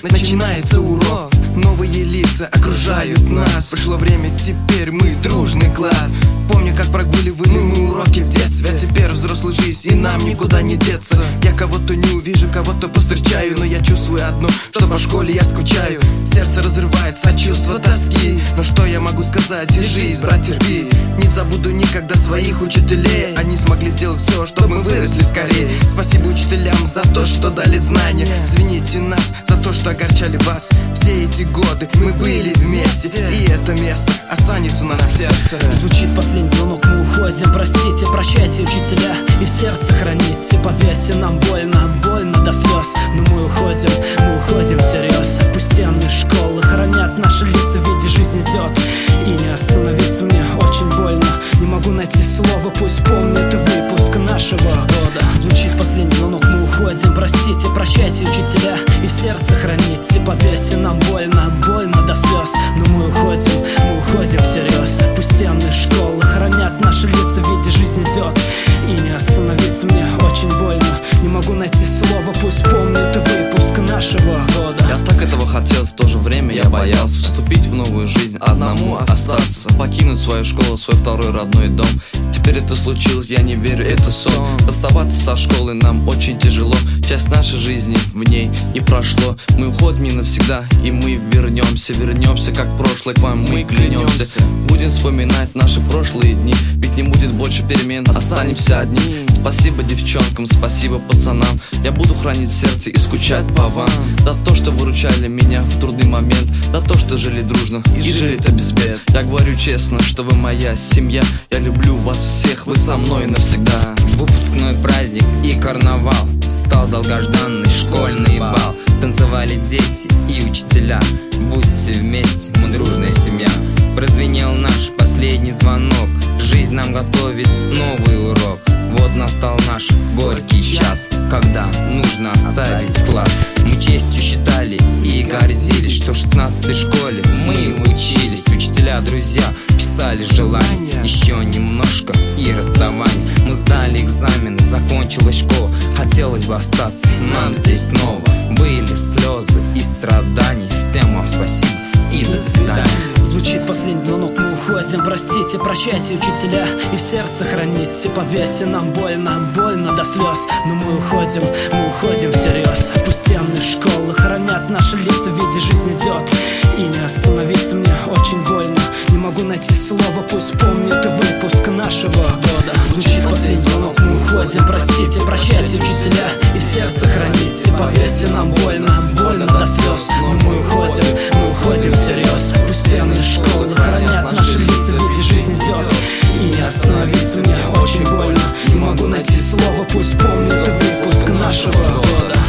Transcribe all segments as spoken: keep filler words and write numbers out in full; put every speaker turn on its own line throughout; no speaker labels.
начинается урок. Новые лица окружают нас. Пришло время, теперь мы дружный класс. Помню, как прогуливали мы уроки в детстве. А теперь взрослый жизнь, и нам никуда не деться. Я кого-то не увижу, кого-то повстречаю, но я чувствую одно, что по школе я скучаю. Сердце разрывается от чувства тоски. Но что я могу сказать? Держись, брат, терпи. Не забуду никогда своих учителей. Они смогли сделать все, чтобы мы выросли скорее. Спасибо учителям за то, что дали знания. Извините нас за то, что огорчали вас. Все эти годы мы были вместе, и это место останется у нас в сердце.
Звучит последний звонок, мы уходим. Простите, прощайте, учителя, и в сердце храните. Поверьте, нам больно, больно до слез. Но мы уходим, мы уходим всерьез. Пусть стены школы хранят наши лица, в виде жизнь идет, и не остановиться мне очень больно. Не могу найти слово, пусть помнит выпуск нашего года. Звучит последний звонок, мы уходим. Простите, прощайте, учителя, и в сердце храните. Поверьте, нам больно, больно до слез. Но мы уходим, мы уходим всерьез. Пусть стены школы хранят наши лица, в виде жизнь идет, и не остановиться мне очень больно. Не могу найти слово, пусть помнит выпуск нашего года.
Я так этого хотел, в то же время я боялся вступить в новую жизнь, одному остаться, покинуть свою школу, свой второй родной дом. Теперь это случилось, я не верю, это сон. Расставаться со школой нам очень тяжело. Часть нашей жизни в ней не прошло. Мы уходим не навсегда, и мы вернемся. Вернемся, как прошлое, к вам мы клянемся. Будем вспоминать наши прошлые дни, ведь не будет больше перемен, останемся одни. Спасибо девчонкам, спасибо пацанам. Я буду хранить сердце и скучать по вам. За то, что выручали меня в трудный момент, за то, что жили дружно и жили-то без бед. Я говорю честно, что вы моя семья. Я люблю вас всех, вы со мной навсегда.
Выпускной праздник и карнавал, стал долгожданный школьный бал. Танцевали дети и учителя, будьте вместе, мы дружная семья. Прозвенел наш последний звонок, жизнь нам готовит новый урок. Вот настал наш горький час, когда нужно оставить класс. Мы честью считали и гордились, что в шестнадцатой школе мы учились. Учителя, друзья писали желания, еще немножко и расставание. Мы сдали экзамены, закончилась школа, хотелось бы остаться нам здесь снова. Были слезы и страдания, всем вам спасибо и до свидания.
Звучит последний звонок, мы уходим. Простите, прощайте, учителя, и в сердце храните. Поверьте, нам больно, больно до слез. Но мы уходим, мы уходим всерьез. Пусть стены школы хранят наши лица, в виде жизнь идет, и не остановиться мне очень больно. Не могу найти слово, пусть помнит выпуск нашего года. Звучит последний звонок, мы уходим. Простите, прощайте, учителя, и в сердце храните. Поверьте, нам больно, больно до слез. Но мы уходим, мы уходим всерьез. Пусть стены школы хранят наши лица, в виде жизнь идет, и не остановиться мне очень больно. Не могу найти слово, пусть помнит выпуск нашего года.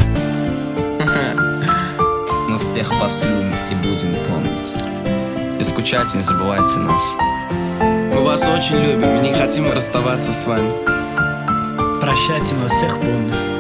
Мы всех вас любим и будем помнить.
И скучайте, не забывайте нас.
Мы вас очень любим и не хотим расставаться с вами.
Прощайте, мы всех помним.